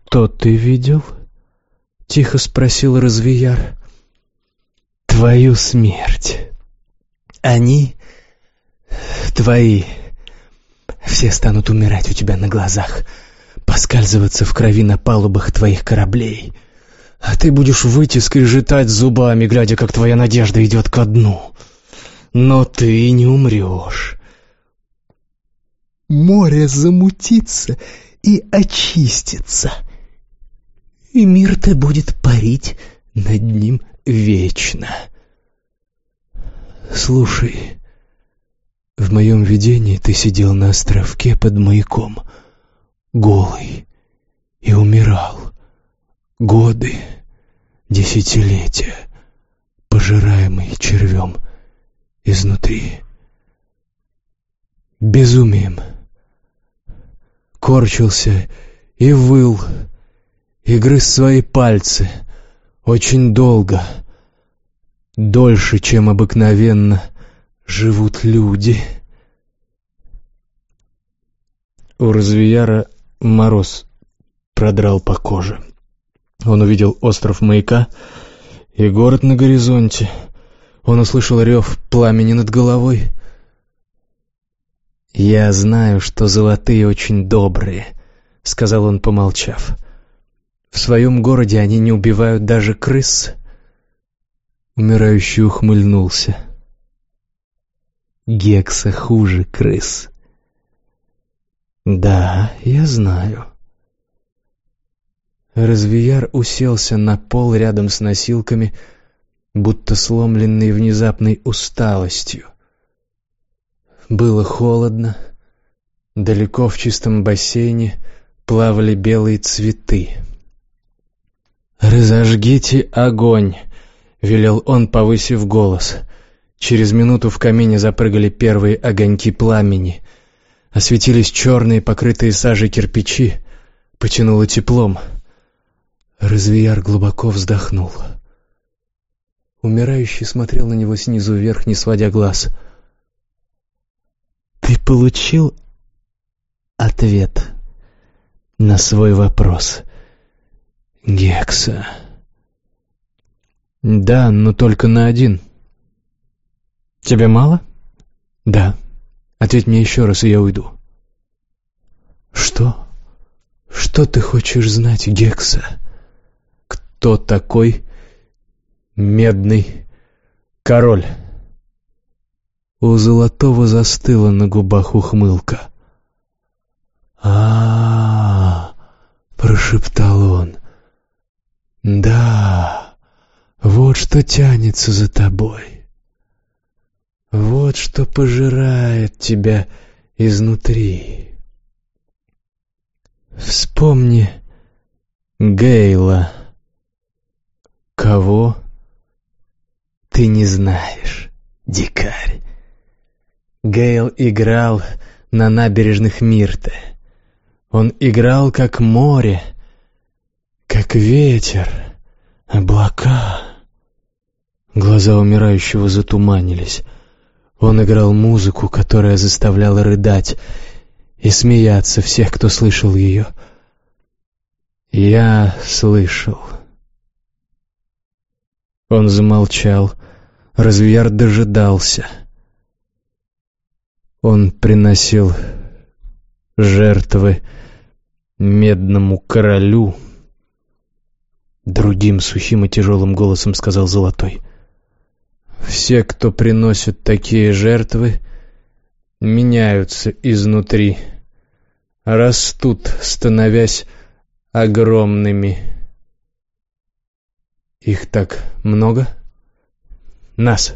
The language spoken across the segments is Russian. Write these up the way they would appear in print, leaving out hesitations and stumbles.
«Что ты видел?» — тихо спросил Развияр. «Твою смерть. Они твои. Все станут умирать у тебя на глазах, поскальзываться в крови на палубах твоих кораблей. А ты будешь выйти скрежетать зубами, глядя, как твоя надежда идет ко дну. Но ты не умрешь. Море замутится и очистится, и мир-то будет парить над ним вечно. Слушай, в моем видении ты сидел на островке под маяком, голый, и умирал. Годы, десятилетия, пожираемый червем изнутри. Безумием. Корчился и выл, и грыз свои пальцы очень долго, дольше, чем обыкновенно живут люди. У Развияра мороз продрал по коже. Он увидел остров маяка и город на горизонте. Он услышал рев пламени над головой. «Я знаю, что золотые очень добрые», — сказал он, помолчав. «В своем городе они не убивают даже крыс». Умирающий ухмыльнулся. «Гекса хуже крыс». «Да, я знаю». Развияр уселся на пол рядом с носилками, будто сломленный внезапной усталостью. Было холодно. Далеко в чистом бассейне плавали белые цветы. «Разожгите огонь», — велел он, повысив голос. Через минуту в камине запрыгали первые огоньки пламени. Осветились черные, покрытые сажей кирпичи. Потянуло теплом. Развияр глубоко вздохнул. Умирающий смотрел на него снизу вверх, не сводя глаз. «Ты получил ответ на свой вопрос, Гекса?» «Да, но только на один». «Тебе мало?» «Да. Ответь мне еще раз, и я уйду». «Что? Что ты хочешь знать, Гекса?» «Кто такой медный король?» У Золотого застыла на губах ухмылка. Прошептал он. «Да, вот что тянется за тобой. Вот что пожирает тебя изнутри. Вспомни Гейла». «Кого?» «Ты не знаешь, дикарь. Гейл играл на набережных Мирте. Он играл как море, как ветер, облака». Глаза умирающего затуманились. Он играл музыку, которая заставляла рыдать и смеяться всех, кто слышал ее. Я слышал. Он замолчал. Развияр дожидался. Он приносил жертвы медному королю. Другим сухим и тяжелым голосом сказал Золотой. Все, кто приносит такие жертвы, меняются изнутри, растут, становясь огромными. Их так много? Нас?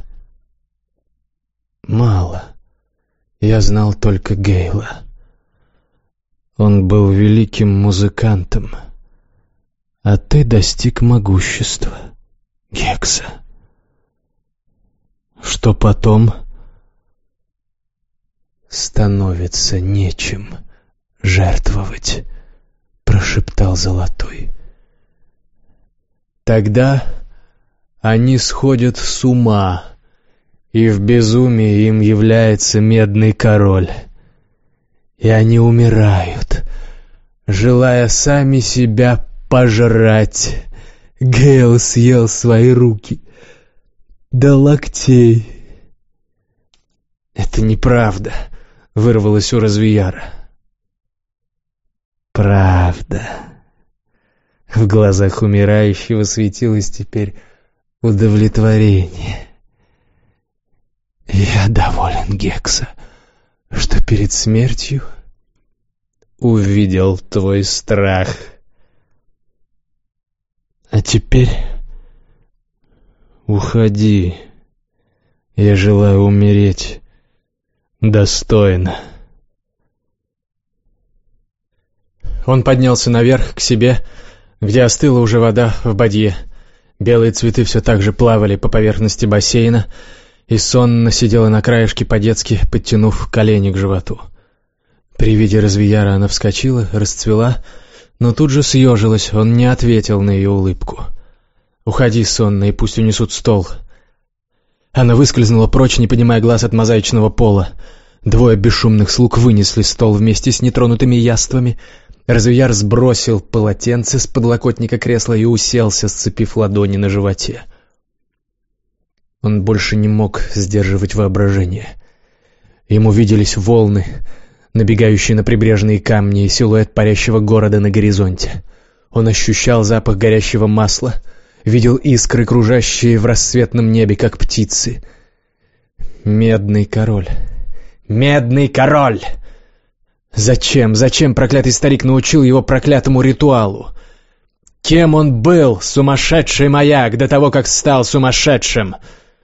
Мало. Я знал только Гейла. Он был великим музыкантом, а ты достиг могущества, Гекса. Что потом? Становится нечем жертвовать, прошептал Золотой. Тогда они сходят с ума, и в безумии им является медный король. И они умирают, желая сами себя пожрать. Гейл съел свои руки до локтей. «Это неправда», — вырвалось у Развияра. «Правда». В глазах умирающего светилось теперь удовлетворение. «Я доволен, Гекса, что перед смертью увидел твой страх. А теперь уходи. Я желаю умереть достойно». Он поднялся наверх, к себе, где остыла уже вода в бадье. Белые цветы все так же плавали по поверхности бассейна, и сонно сидела на краешке по-детски, подтянув колени к животу. При виде Развияра она вскочила, расцвела, но тут же съежилась, он не ответил на ее улыбку. «Уходи, сонно, и пусть унесут стол». Она выскользнула прочь, не поднимая глаз от мозаичного пола. Двое бесшумных слуг вынесли стол вместе с нетронутыми яствами. Развияр сбросил полотенце с подлокотника кресла и уселся, сцепив ладони на животе. Он больше не мог сдерживать воображение. Ему виделись волны, набегающие на прибрежные камни, и силуэт парящего города на горизонте. Он ощущал запах горящего масла, видел искры, кружащие в рассветном небе, как птицы. Медный король! Медный король! Зачем проклятый старик научил его проклятому ритуалу? Кем он был, сумасшедший маяк, до того, как стал сумасшедшим?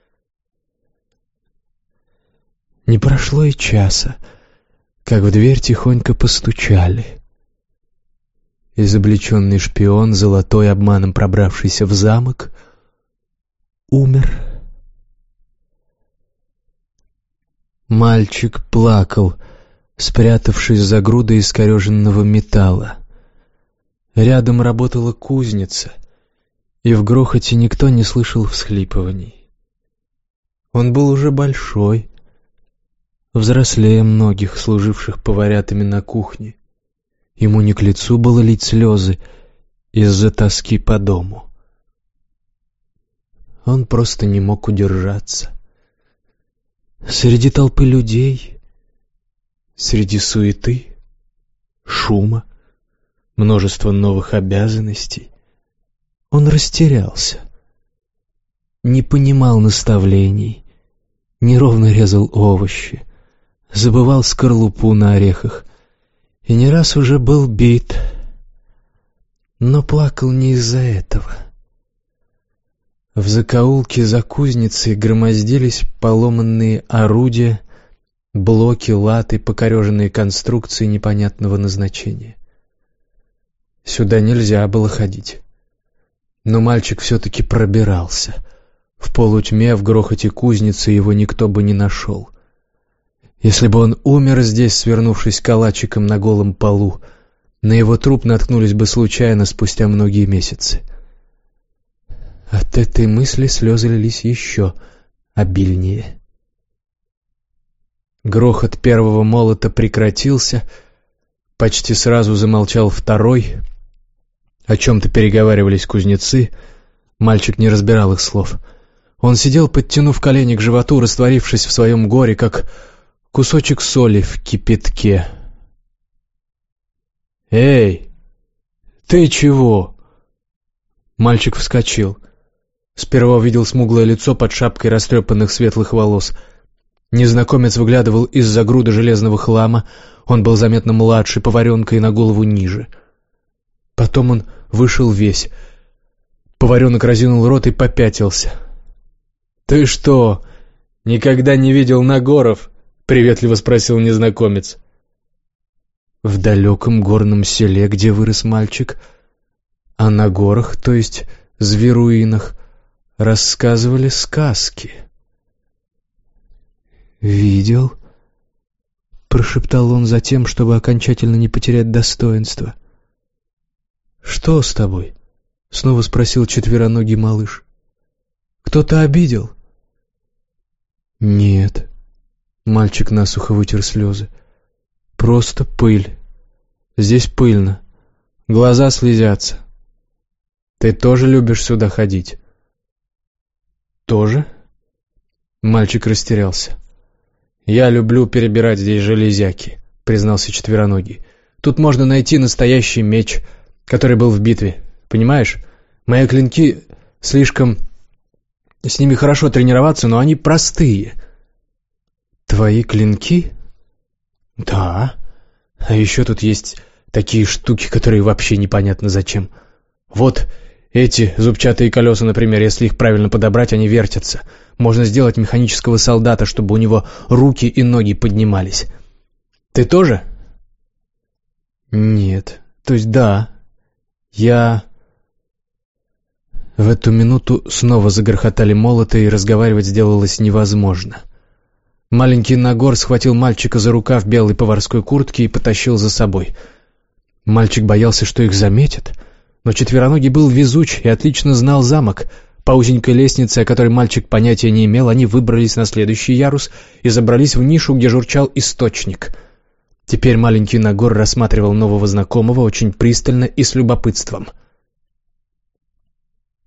Не прошло и часа, как в дверь тихонько постучали. Изобличенный шпион, золотой обманом пробравшийся в замок, умер. Мальчик плакал, спрятавшись за грудой искореженного металла. Рядом работала кузница, и в грохоте никто не слышал всхлипываний. Он был уже большой, взрослее многих, служивших поварятами на кухне. Ему не к лицу было лить слезы из-за тоски по дому. Он просто не мог удержаться. Среди толпы людей, среди суеты, шума, множества новых обязанностей, он растерялся, не понимал наставлений, неровно резал овощи, забывал скорлупу на орехах и не раз уже был бит, но плакал не из-за этого. В закоулке за кузницей громоздились поломанные орудия, блоки, латы, покореженные конструкции непонятного назначения. Сюда нельзя было ходить. Но мальчик все-таки пробирался. В полутьме, в грохоте кузницы его никто бы не нашел. Если бы он умер здесь, свернувшись калачиком на голом полу, на его труп наткнулись бы случайно спустя многие месяцы. От этой мысли слезы лились еще обильнее. Грохот первого молота прекратился, почти сразу замолчал второй. О чем-то переговаривались кузнецы, мальчик не разбирал их слов. Он сидел, подтянув колени к животу, растворившись в своем горе, как кусочек соли в кипятке. «Эй, ты чего?» Мальчик вскочил. Сперва увидел смуглое лицо под шапкой растрепанных светлых волос. Незнакомец выглядывал из-за груды железного хлама. Он был заметно младше, поваренка и на голову ниже. Потом он вышел весь. Поваренок разинул рот и попятился. «Ты что, никогда не видел Нагоров?» — приветливо спросил незнакомец. В далеком горном селе, где вырос мальчик, о Нагорах, то есть зверуинах, рассказывали сказки. «Видел?» — прошептал он затем, чтобы окончательно не потерять достоинства. «Что с тобой?» — снова спросил четвероногий малыш. «Кто-то обидел?» «Нет». Мальчик насухо вытер слезы. «Просто пыль. Здесь пыльно. Глаза слезятся. Ты тоже любишь сюда ходить? Тоже? Мальчик растерялся. Я люблю перебирать здесь железяки, признался четвероногий. Тут можно найти настоящий меч, который был в битве. Понимаешь? Мои клинки слишком... С ними хорошо тренироваться, но они простые. Твои клинки? Да. А еще тут есть такие штуки, которые вообще непонятно зачем. Вот эти зубчатые колеса, например, если их правильно подобрать, они вертятся. Можно сделать механического солдата, чтобы у него руки и ноги поднимались. Ты тоже? Нет. То есть да. Я... В эту минуту снова загрохотали молоты, и разговаривать сделалось невозможно. Маленький Нагор схватил мальчика за рукав белой поварской куртки и потащил за собой. Мальчик боялся, что их заметят, но четвероногий был везуч и отлично знал замок. По узенькой лестнице, о которой мальчик понятия не имел, они выбрались на следующий ярус и забрались в нишу, где журчал источник. Теперь маленький Нагор рассматривал нового знакомого очень пристально и с любопытством —